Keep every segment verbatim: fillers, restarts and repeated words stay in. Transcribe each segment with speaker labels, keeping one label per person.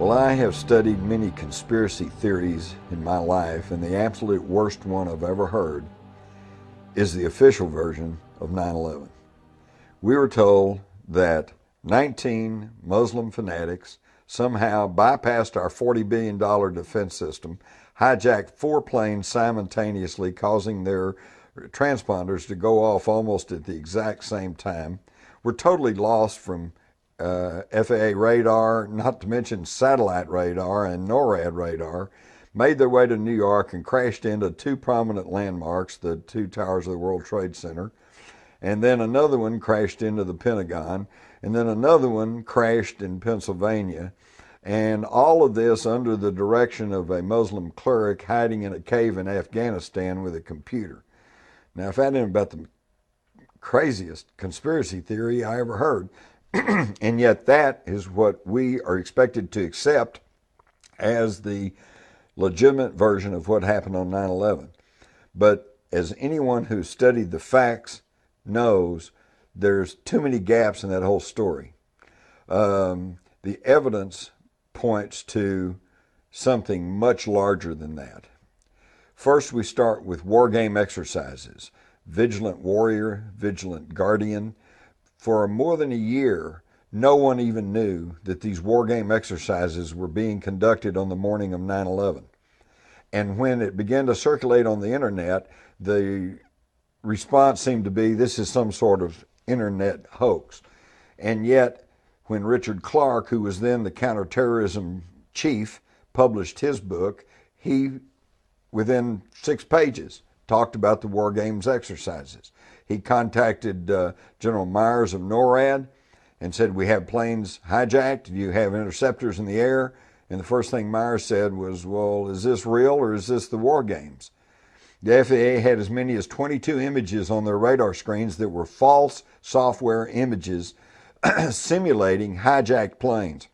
Speaker 1: Well, I have studied many conspiracy theories in my life, and the absolute worst one I've ever heard is the official version of nine eleven. We were told that nineteen Muslim fanatics somehow bypassed our forty billion dollars defense system, hijacked four planes simultaneously, causing their transponders to go off almost at the exact same time. We're totally lost from uh, F A A radar, not to mention satellite radar and NORAD radar, made their way to New York and crashed into two prominent landmarks, the two towers of the World Trade Center. And then another one crashed into the Pentagon. And then another one crashed in Pennsylvania. And all of this under the direction of a Muslim cleric hiding in a cave in Afghanistan with a computer. Now, if that isn't about the craziest conspiracy theory I ever heard, and yet that is what we are expected to accept as the legitimate version of what happened on nine eleven. But as anyone who studied the facts knows, there's too many gaps in that whole story. Um, the evidence points to something much larger than that. First, we start with war game exercises. Vigilant warrior, vigilant guardian. For more than a year, no one even knew that these war game exercises were being conducted on the morning of nine eleven. And when it began to circulate on the internet, the response seemed to be, this is some sort of internet hoax. And yet, when Richard Clarke, who was then the counterterrorism chief, published his book, he, within six pages, talked about the war games exercises. He contacted uh, General Myers of NORAD and said, we have planes hijacked, you have interceptors in the air. And the first thing Myers said was, well, is this real or is this the war games? The F A A had as many as twenty-two images on their radar screens that were false software images simulating hijacked planes.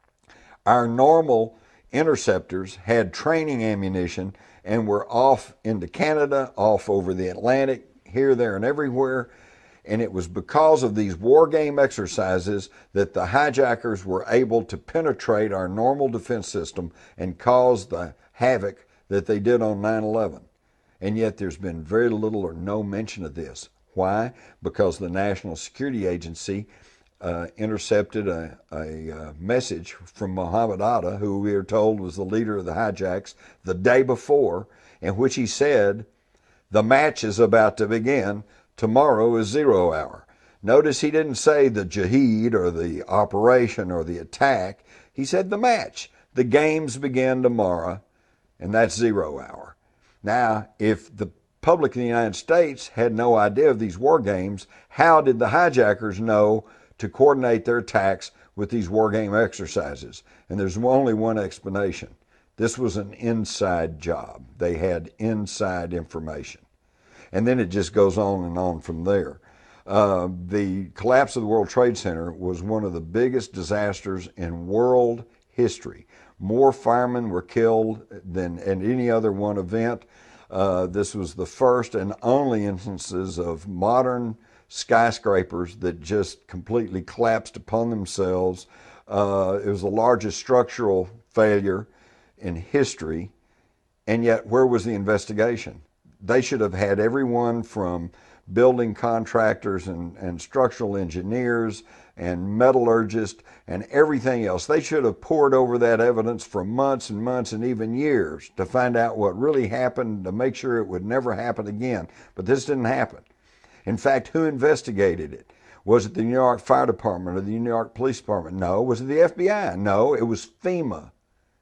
Speaker 1: Our normal interceptors had training ammunition and were off into Canada, off over the Atlantic, here, there, and everywhere. And it was because of these war game exercises that the hijackers were able to penetrate our normal defense system and cause the havoc that they did on nine eleven. And yet there's been very little or no mention of this. Why? Because the National Security Agency uh, intercepted a, a, a message from Mohammed Atta, who we are told was the leader of the hijacks, the day before, in which he said, the match is about to begin. Tomorrow is zero hour. Notice he didn't say the jihad or the operation or the attack. He said the match. The games begin tomorrow, and that's zero hour. Now, if the public in the United States had no idea of these war games, how did the hijackers know to coordinate their attacks with these war game exercises? And there's only one explanation. This was an inside job. They had inside information. And then it just goes on and on from there. Uh, the collapse of the World Trade Center was one of the biggest disasters in world history. More firemen were killed than in any other one event. Uh, this was the first and only instances of modern skyscrapers that just completely collapsed upon themselves. Uh, it was the largest structural failure in history, and yet where was the investigation? They should have had everyone from building contractors and, and structural engineers and metallurgists and everything else. They should have poured over that evidence for months and months and even years to find out what really happened, to make sure it would never happen again. But this didn't happen. In fact, who investigated it? Was it the New York Fire Department or the New York Police Department? No. Was it the F B I? No, it was FEMA,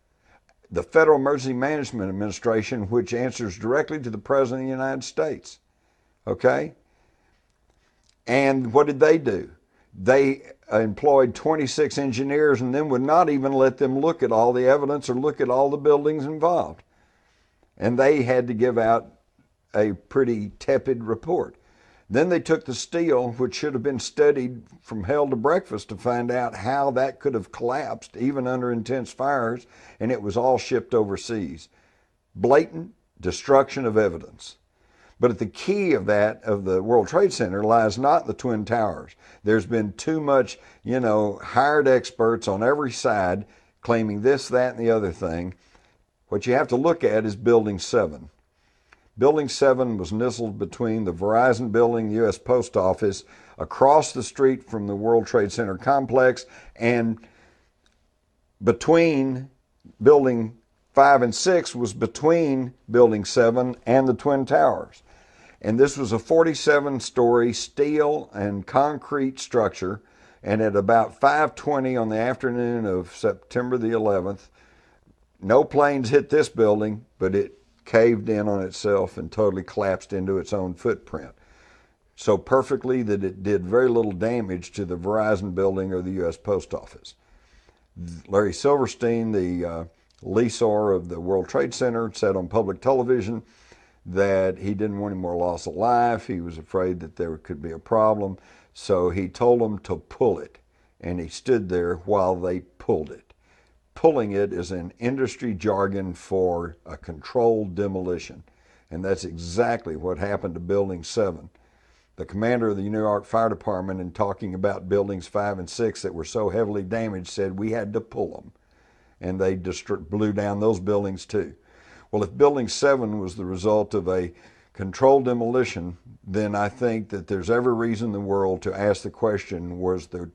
Speaker 1: the Federal Emergency Management Administration, which answers directly to the President of the United States. Okay? And what did they do? They employed twenty-six engineers and then would not even let them look at all the evidence or look at all the buildings involved. And they had to give out a pretty tepid report. Then they took the steel, which should have been studied from hell to breakfast, to find out how that could have collapsed, even under intense fires, and it was all shipped overseas. Blatant destruction of evidence. But at the key of that, of the World Trade Center, lies not the Twin Towers. There's been too much, you know, hired experts on every side claiming this, that, and the other thing. What you have to look at is Building seven. Building seven was nestled between the Verizon building, the U S Post Office, across the street from the World Trade Center complex, and between Building five and six was between Building seven and the Twin Towers. And this was a forty-seven story steel and concrete structure, and at about five twenty on the afternoon of September the eleventh, no planes hit this building, but it caved in on itself and totally collapsed into its own footprint. So perfectly that it did very little damage to the Verizon building or the U S Post Office. Larry Silverstein, the uh, lessor of the World Trade Center, said on public television that he didn't want any more loss of life. He was afraid that there could be a problem. So he told them to pull it. And he stood there while they pulled it. Pulling it is an industry jargon for a controlled demolition. And that's exactly what happened to Building seven. The commander of the New York Fire Department, in talking about buildings five and six that were so heavily damaged, said we had to pull them. And they dist- blew down those buildings too. Well, if Building seven was the result of a controlled demolition, then I think that there's every reason in the world to ask the question, was the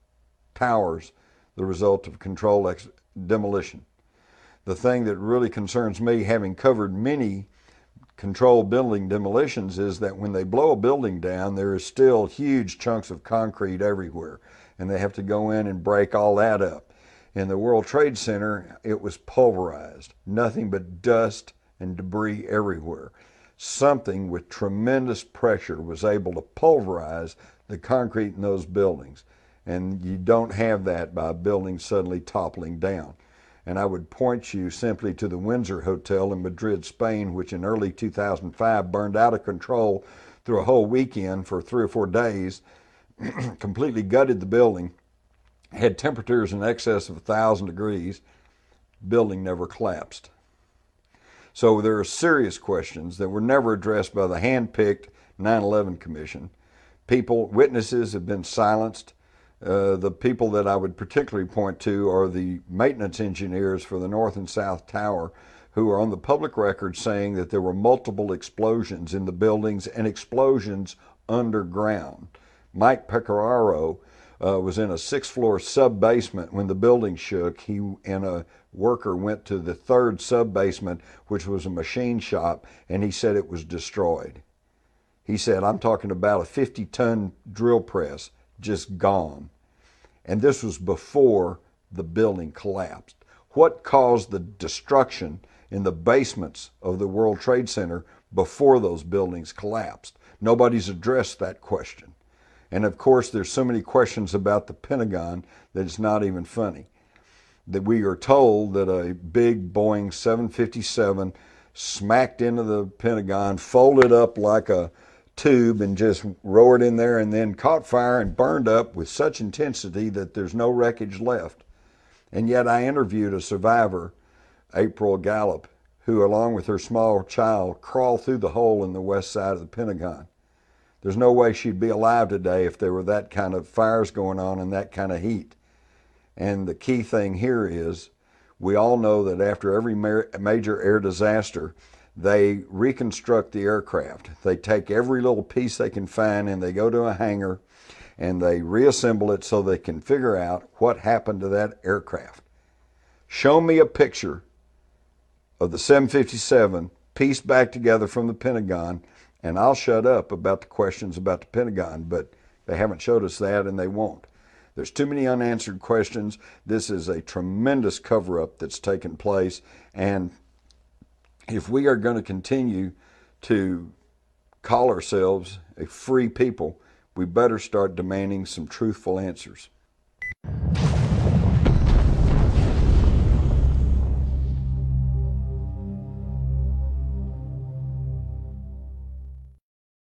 Speaker 1: towers the result of controlled ex- demolition? The thing that really concerns me, having covered many controlled building demolitions, is that when they blow a building down, there is still huge chunks of concrete everywhere, and they have to go in and break all that up. In the World Trade Center, it was pulverized, nothing but dust and debris everywhere. Something with tremendous pressure was able to pulverize the concrete in those buildings, and you don't have that by a building suddenly toppling down. And I would point you simply to the Windsor Hotel in Madrid, Spain, which in early two thousand five burned out of control through a whole weekend for three or four days, completely gutted the building, had temperatures in excess of one thousand degrees. Building never collapsed. So there are serious questions that were never addressed by the hand-picked nine eleven Commission. People, witnesses have been silenced. Uh, the people that I would particularly point to are the maintenance engineers for the North and South Tower, who are on the public record saying that there were multiple explosions in the buildings and explosions underground. Mike Pecoraro uh, was in a six-floor sub-basement when the building shook. He and a worker went to the third sub-basement, which was a machine shop, and he said it was destroyed. He said, I'm talking about a fifty-ton drill press, just gone. And this was before the building collapsed. What caused the destruction in the basements of the World Trade Center before those buildings collapsed? Nobody's addressed that question. And of course, there's so many questions about the Pentagon that it's not even funny. That we are told that a big Boeing seven fifty-seven smacked into the Pentagon, folded up like a tube and just roared in there, and then caught fire and burned up with such intensity that there's no wreckage left. And yet I interviewed a survivor, April Gallup, who along with her small child crawled through the hole in the west side of the Pentagon. There's no way she'd be alive today if there were that kind of fires going on and that kind of heat. And the key thing here is, we all know that after every major air disaster, they reconstruct the aircraft. They take every little piece they can find and they go to a hangar and they reassemble it so they can figure out what happened to that aircraft. Show me a picture of the seven fifty-seven pieced back together from the Pentagon, and I'll shut up about the questions about the Pentagon, but they haven't showed us that and they won't. There's too many unanswered questions. This is a tremendous cover-up that's taken place, and if we are going to continue to call ourselves a free people, we better start demanding some truthful answers.